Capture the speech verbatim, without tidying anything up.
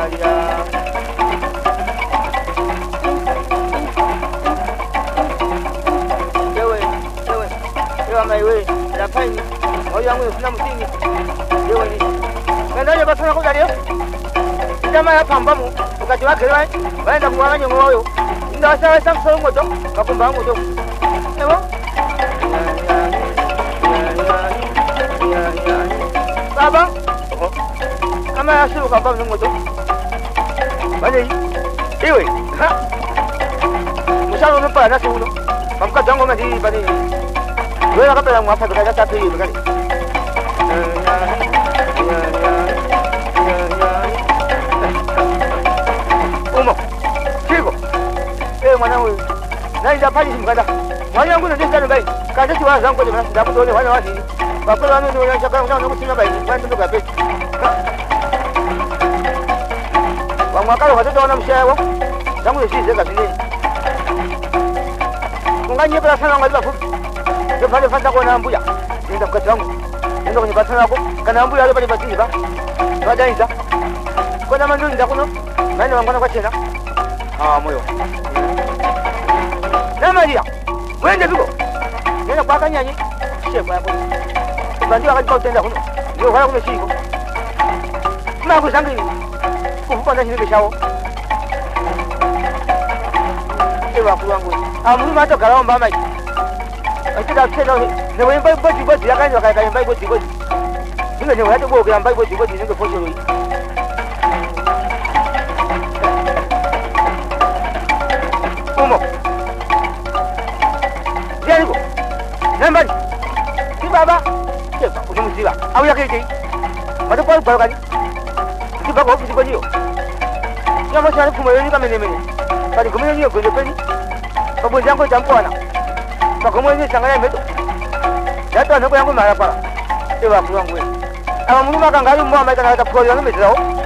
Wewe, wewe, wewe maiwe, napani, moyo wangu sina msingi. Wewe ni. Ndio basi nakuja leo. Jamaa ya pambamu, ukati wake wewe, waenda kuwanganya moyo. Ndio sawa sasa msoro moto, kakumba moto. Ewo? Baba. Kama yasiru kwa babu moto. Bani. Iwe. Ha. Mshalo mpa na siuno. Kamka jango madi bani. Wewe akapela mwapa tukaja tatu hivi bani. Umo. Chigo. Eh mwana wewe. Nani japani simkanda. Mwana wangu ndio ndio bai. Kaje tiwa zangu ndio ndio ndio ndio wana wasi. Bakolo wanu ndio wanachaka ndio kusimama bai. Mwana ndio kape. Wa mwakalo watoto wana mshawo. Zangu ni sisi kazi. Nganye bila sana ngaliba fupi. Ndio pale fanta kwa nambuya. Ndio mkati wangu. Ndio kwenye batana yako. Kana nambuya ile pale batini ba. Baada hizo. Kwa nini ndio ndakuno? Nani wangona kwa chena? Ah moyo. Na Maria. Wende biko. Nenda kwa kanyanyi. Shefu yako. Bandio akati kwa tenda kuno. Ndio wala kuno shiko. Mama kusangini. Kufupa na shirika shao. Ewa kuwangu. Amu mato kalawa mama. Akita tena ne wemba boti boti yakanywa kaya kaya boti boti. Ninge ne watu go kaya boti boti ninge posho wi. Umo. Jaribu. Nambari. Si baba. Siapa? Uji musiba. Au yakiti. Mata kwa kwa kani. Si baba ofisi kwa hiyo. Ya mashara kumoyo ni kama nemene. Kani kumoyo ni kwa kweli. Kwa jango jampwana. Kwa kumoyo ni sangaya meto. Yato anako yangu mara para. Ewa kuwangu. Ama muluma kangalu mwa maita na kwa yangu metao.